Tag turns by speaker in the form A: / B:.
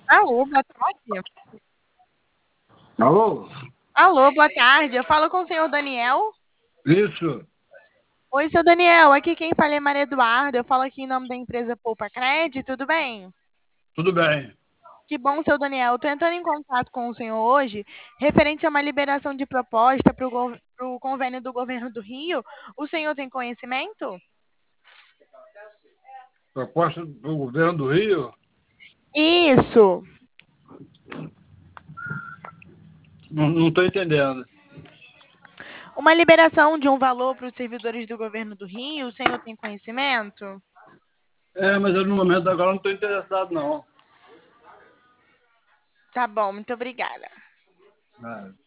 A: Alô, boa tarde.
B: Alô?
A: Alô, boa tarde. Eu falo com o senhor Daniel.
B: Isso,
A: Oi, seu Daniel. Aqui quem fala é Maria Eduarda. Eu falo aqui em nome da empresa Poupa Cred. Tudo bem?
B: tudo bem.
A: Que bom, seu Daniel. Estou entrando em contato com o senhor hoje, referente a uma liberação de proposta para o convênio do governo do Rio. O senhor tem conhecimento?
B: Proposta do governo do Rio?
A: Isso.
B: Não estou entendendo.
A: Uma liberação de um valor para os servidores do governo do Rio. O senhor tem conhecimento?
B: Mas eu, no momento agora não estou interessado, não.
A: Tá bom, muito obrigada.
B: Ah,